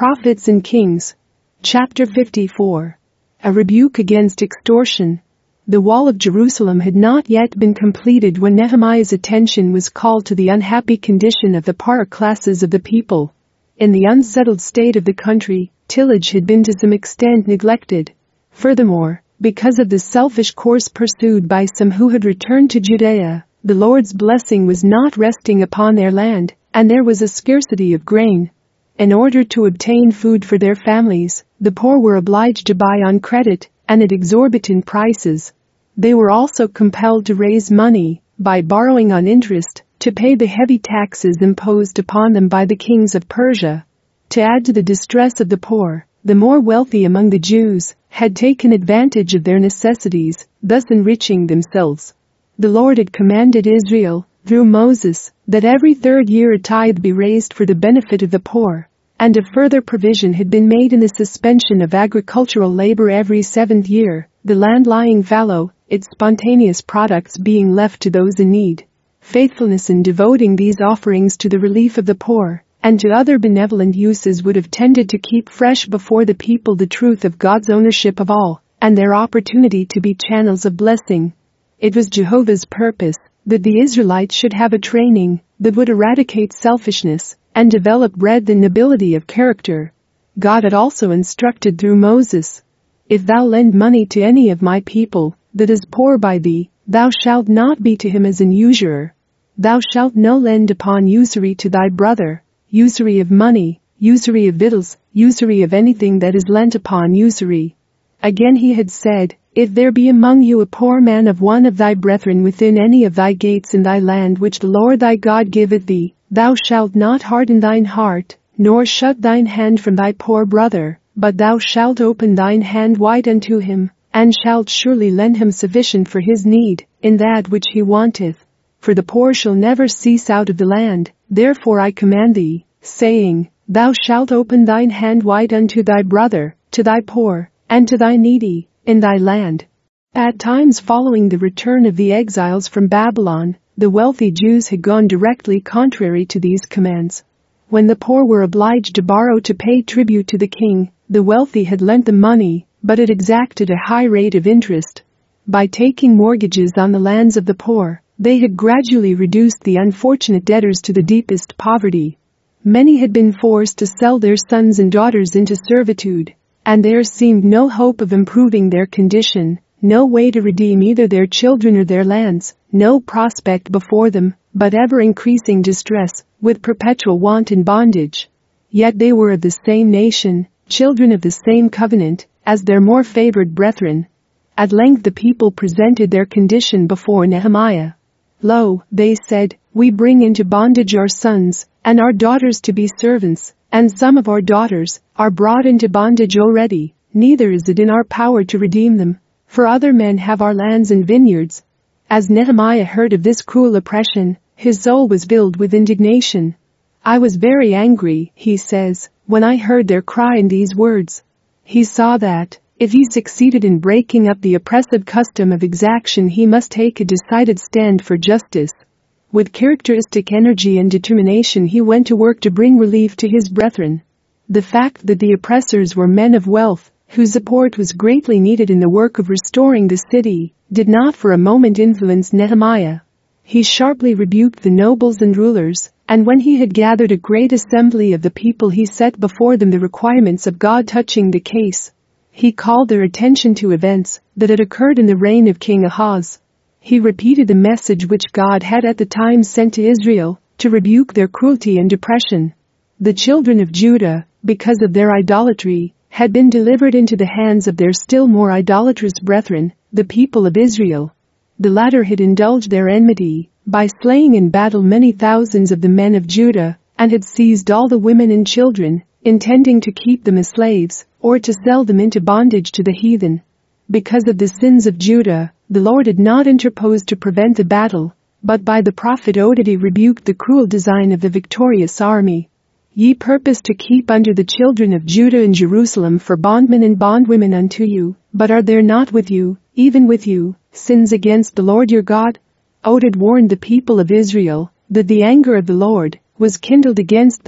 Prophets and Kings. Chapter 54. A rebuke against extortion. The wall of Jerusalem had not yet been completed when Nehemiah's attention was called to the unhappy condition of the poorer classes of the people. In the unsettled state of the country, tillage had been to some extent neglected. Furthermore, because of the selfish course pursued by some who had returned to Judea, the Lord's blessing was not resting upon their land, and there was a scarcity of grain. In order to obtain food for their families, the poor were obliged to buy on credit and at exorbitant prices. They were also compelled to raise money by borrowing on interest to pay the heavy taxes imposed upon them by the kings of Persia. To add to the distress of the poor, the more wealthy among the Jews had taken advantage of their necessities, thus enriching themselves. The Lord had commanded Israel, through Moses, that every third year a tithe be raised for the benefit of the poor, and a further provision had been made in the suspension of agricultural labor every seventh year, the land lying fallow, its spontaneous products being left to those in need. Faithfulness in devoting these offerings to the relief of the poor and to other benevolent uses would have tended to keep fresh before the people the truth of God's ownership of all, and their opportunity to be channels of blessing. It was Jehovah's purpose that the Israelites should have a training that would eradicate selfishness and develop breadth and nobility of character. God had also instructed through Moses, "If thou lend money to any of my people that is poor by thee, thou shalt not be to him as an usurer. Thou shalt no lend upon usury to thy brother, usury of money, usury of victuals, usury of anything that is lent upon usury." Again he had said, "If there be among you a poor man of one of thy brethren within any of thy gates in thy land which the Lord thy God giveth thee, thou shalt not harden thine heart, nor shut thine hand from thy poor brother, but thou shalt open thine hand wide unto him, and shalt surely lend him sufficient for his need, in that which he wanteth. For the poor shall never cease out of the land, therefore I command thee, saying, Thou shalt open thine hand wide unto thy brother, to thy poor, and to thy needy, in thy land." At times following the return of the exiles from Babylon, the wealthy Jews had gone directly contrary to these commands. When the poor were obliged to borrow to pay tribute to the king, the wealthy had lent them money, but it exacted a high rate of interest. By taking mortgages on the lands of the poor, they had gradually reduced the unfortunate debtors to the deepest poverty. Many had been forced to sell their sons and daughters into servitude, and there seemed no hope of improving their condition, no way to redeem either their children or their lands, no prospect before them, but ever-increasing distress, with perpetual want and bondage. Yet they were of the same nation, children of the same covenant, as their more favored brethren. At length the people presented their condition before Nehemiah. "Lo," they said, "we bring into bondage our sons and our daughters to be servants, and some of our daughters are brought into bondage already, neither is it in our power to redeem them, for other men have our lands and vineyards." As Nehemiah heard of this cruel oppression, his soul was filled with indignation. "I was very angry," he says, "when I heard their cry in these words." He saw that, if he succeeded in breaking up the oppressive custom of exaction, he must take a decided stand for justice. With characteristic energy and determination he went to work to bring relief to his brethren. The fact that the oppressors were men of wealth, whose support was greatly needed in the work of restoring the city, did not for a moment influence Nehemiah. He sharply rebuked the nobles and rulers, and when he had gathered a great assembly of the people he set before them the requirements of God touching the case. He called their attention to events that had occurred in the reign of King Ahaz. He repeated the message which God had at the time sent to Israel, to rebuke their cruelty and oppression. The children of Judah, because of their idolatry, had been delivered into the hands of their still more idolatrous brethren, the people of Israel. The latter had indulged their enmity by slaying in battle many thousands of the men of Judah, and had seized all the women and children, intending to keep them as slaves, or to sell them into bondage to the heathen. Because of the sins of Judah, the Lord had not interposed to prevent the battle, but by the prophet Oded he rebuked the cruel design of the victorious army. "Ye purpose to keep under the children of Judah and Jerusalem for bondmen and bondwomen unto you, but are there not with you, even with you, sins against the Lord your God?" Oded warned the people of Israel that the anger of the Lord was kindled against them,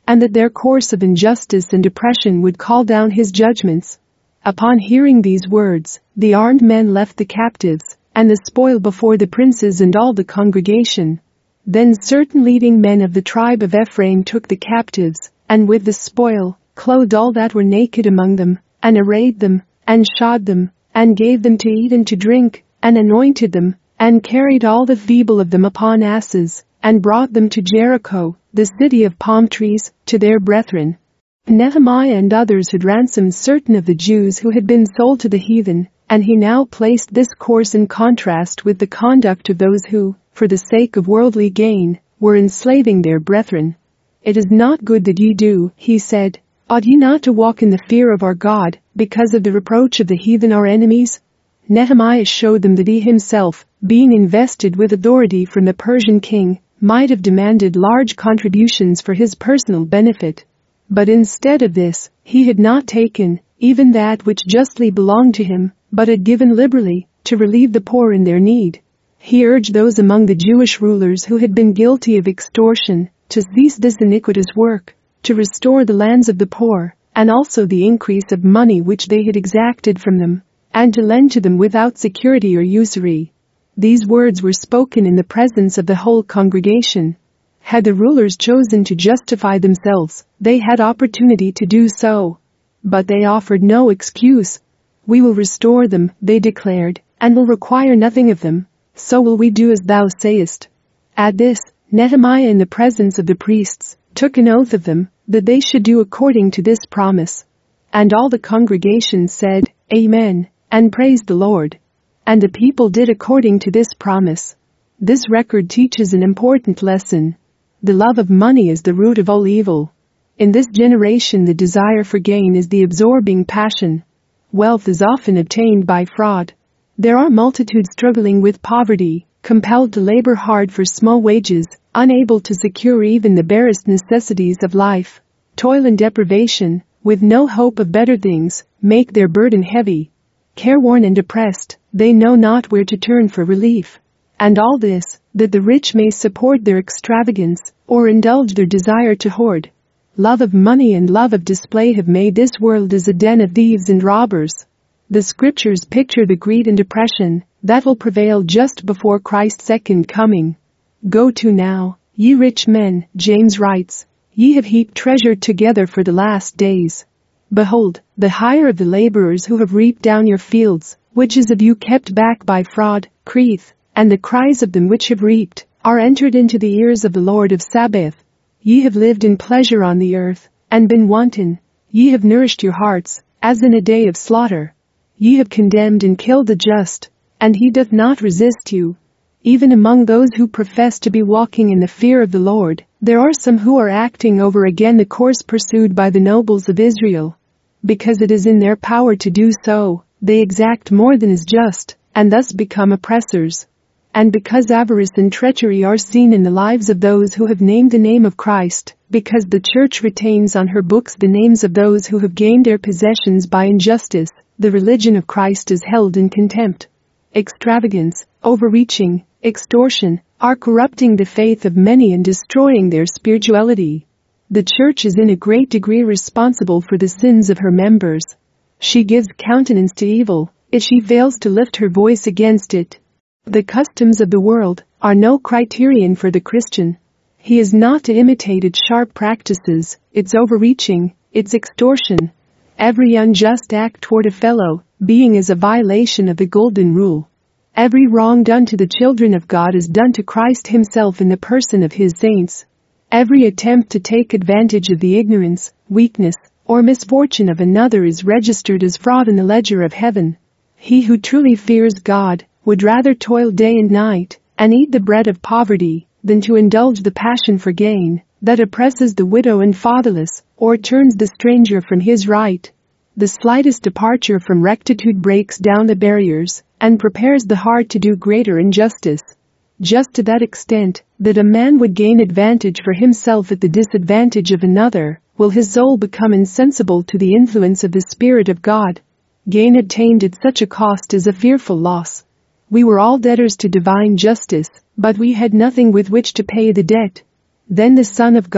and that their course of injustice and oppression would call down his judgments. Upon hearing these words, the armed men left the captives and the spoil before the princes and all the congregation. Then certain leading men of the tribe of Ephraim took the captives, and with the spoil, clothed all that were naked among them, and arrayed them, and shod them, and gave them to eat and to drink, and anointed them, and carried all the feeble of them upon asses, and brought them to Jericho, the city of palm trees, to their brethren. Nehemiah and others had ransomed certain of the Jews who had been sold to the heathen, and he now placed this course in contrast with the conduct of those who, for the sake of worldly gain, were enslaving their brethren. "It is not good that ye do," he said. "Ought ye not to walk in the fear of our God, because of the reproach of the heathen our enemies?" Nehemiah showed them that he himself, being invested with authority from the Persian king, might have demanded large contributions for his personal benefit. But instead of this, he had not taken even that which justly belonged to him, but had given liberally to relieve the poor in their need. He urged those among the Jewish rulers who had been guilty of extortion to cease this iniquitous work, to restore the lands of the poor, and also the increase of money which they had exacted from them, and to lend to them without security or usury. These words were spoken in the presence of the whole congregation. Had the rulers chosen to justify themselves, they had opportunity to do so. But they offered no excuse. "We will restore them," they declared, "and will require nothing of them. So will we do as thou sayest." At this, Nehemiah in the presence of the priests took an oath of them that they should do according to this promise. And all the congregation said, "Amen," and praised the Lord. And the people did according to this promise. This record teaches an important lesson. The love of money is the root of all evil. In this generation, the desire for gain is the absorbing passion. Wealth is often obtained by fraud. There are multitudes struggling with poverty, compelled to labor hard for small wages, unable to secure even the barest necessities of life. Toil and deprivation, with no hope of better things, make their burden heavy. Careworn and depressed, they know not where to turn for relief. And all this, that the rich may support their extravagance, or indulge their desire to hoard. Love of money and love of display have made this world as a den of thieves and robbers. The scriptures picture the greed and depression that will prevail just before Christ's second coming. "Go to now, ye rich men," James writes, "ye have heaped treasure together for the last days. Behold, the hire of the laborers who have reaped down your fields, which is of you kept back by fraud, crieth, and the cries of them which have reaped are entered into the ears of the Lord of Sabaoth. Ye have lived in pleasure on the earth, and been wanton. Ye have nourished your hearts, as in a day of slaughter. Ye have condemned and killed the just, and he doth not resist you." Even among those who profess to be walking in the fear of the Lord, there are some who are acting over again the course pursued by the nobles of Israel. Because it is in their power to do so, they exact more than is just, and thus become oppressors. And because avarice and treachery are seen in the lives of those who have named the name of Christ, because the church retains on her books the names of those who have gained their possessions by injustice, the religion of Christ is held in contempt. Extravagance, overreaching, extortion, are corrupting the faith of many and destroying their spirituality. The church is in a great degree responsible for the sins of her members. She gives countenance to evil, if she fails to lift her voice against it. The customs of the world are no criterion for the Christian. He is not to imitate its sharp practices, its overreaching, its extortion. Every unjust act toward a fellow being is a violation of the golden rule. Every wrong done to the children of God is done to Christ himself in the person of his saints. Every attempt to take advantage of the ignorance, weakness, or misfortune of another is registered as fraud in the ledger of heaven. He who truly fears God would rather toil day and night and eat the bread of poverty than to indulge the passion for gain that oppresses the widow and fatherless or turns the stranger from his right. The slightest departure from rectitude breaks down the barriers and prepares the heart to do greater injustice. Just to that extent that a man would gain advantage for himself at the disadvantage of another, will his soul become insensible to the influence of the Spirit of God. Gain obtained at such a cost is a fearful loss. We were all debtors to divine justice, but we had nothing with which to pay the debt. Then the Son of God,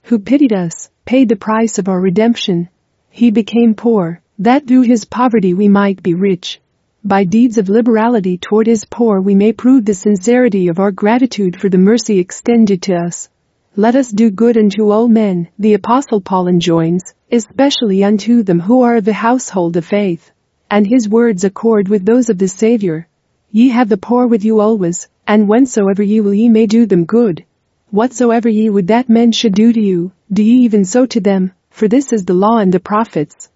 who pitied us, paid the price of our redemption. He became poor, that through his poverty we might be rich. By deeds of liberality toward his poor we may prove the sincerity of our gratitude for the mercy extended to us. Let us do good unto all men, the Apostle Paul enjoins, especially unto them who are of the household of faith. And his words accord with those of the Savior. Ye have the poor with you always, and whensoever ye will ye may do them good. Whatsoever ye would that men should do to you, do ye even so to them, for this is the law and the prophets.